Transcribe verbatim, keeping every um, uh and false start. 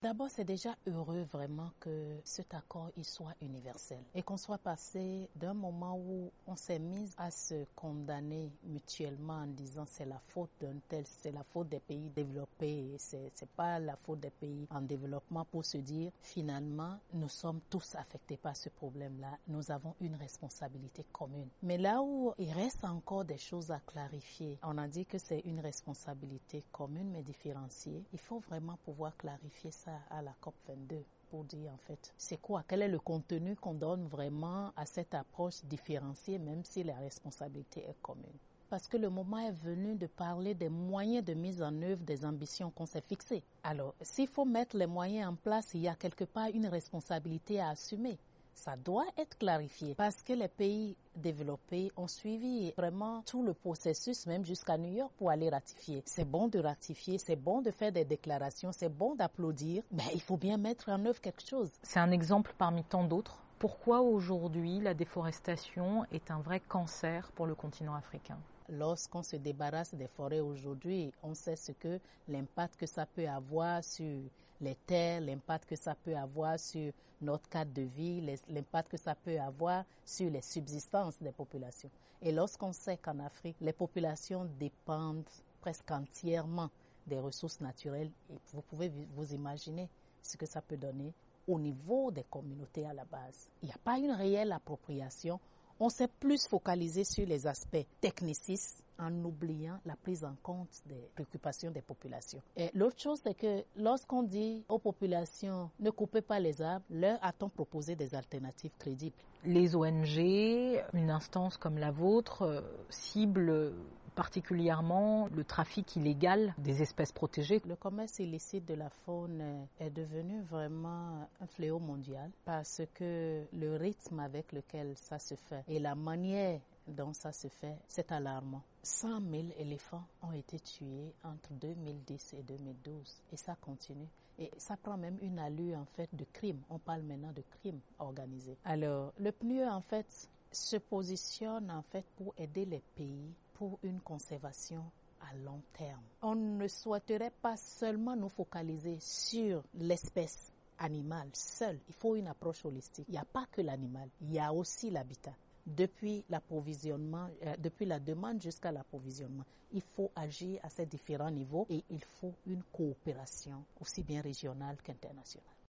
D'abord, c'est déjà heureux vraiment que cet accord il soit universel et qu'on soit passé d'un moment où on s'est mis à se condamner mutuellement en disant c'est la faute d'un tel, c'est la faute des pays développés, c'est c'est pas la faute des pays en développement, pour se dire finalement nous sommes tous affectés par ce problème-là, nous avons une responsabilité commune. Mais là où il reste encore des choses à clarifier, on a dit que c'est une responsabilité commune mais différenciée, il faut vraiment pouvoir clarifier ça à la COP vingt-deux pour dire en fait c'est quoi, quel est le contenu qu'on donne vraiment à cette approche différenciée même si la responsabilité est commune. Parce que le moment est venu de parler des moyens de mise en œuvre des ambitions qu'on s'est fixées. Alors, s'il faut mettre les moyens en place, il y a quelque part une responsabilité à assumer. Ça doit être clarifié parce que les pays développés ont suivi vraiment tout le processus, même jusqu'à New York, pour aller ratifier. C'est bon de ratifier, c'est bon de faire des déclarations, c'est bon d'applaudir, mais il faut bien mettre en œuvre quelque chose. C'est un exemple parmi tant d'autres. Pourquoi aujourd'hui la déforestation est un vrai cancer pour le continent africain ? Lorsqu'on se débarrasse des forêts aujourd'hui, on sait ce que l'impact que ça peut avoir sur les terres, l'impact que ça peut avoir sur notre cadre de vie, l'impact que ça peut avoir sur les subsistances des populations. Et lorsqu'on sait qu'en Afrique, les populations dépendent presque entièrement des ressources naturelles, et vous pouvez vous imaginer ce que ça peut donner au niveau des communautés à la base. Il n'y a pas une réelle appropriation. On s'est plus focalisé sur les aspects technicistes en oubliant la prise en compte des préoccupations des populations. Et l'autre chose, c'est que lorsqu'on dit aux populations ne coupez pas les arbres, leur a-t-on proposé des alternatives crédibles? Les O N G, une instance comme la vôtre, euh, ciblent particulièrement le trafic illégal des espèces protégées. Le commerce illicite de la faune est devenu vraiment un fléau mondial parce que le rythme avec lequel ça se fait et la manière dont ça se fait, c'est alarmant. cent mille éléphants ont été tués entre deux mille dix et deux mille douze et ça continue. Et ça prend même une allure en fait de crime. On parle maintenant de crime organisé. Alors, le P N U E en fait se positionne en fait pour aider les pays pour une conservation à long terme. On ne souhaiterait pas seulement nous focaliser sur l'espèce animale seule. Il faut une approche holistique. Il n'y a pas que l'animal, il y a aussi l'habitat. Depuis l'approvisionnement, euh, depuis la demande jusqu'à l'approvisionnement, il faut agir à ces différents niveaux et il faut une coopération aussi bien régionale qu'internationale.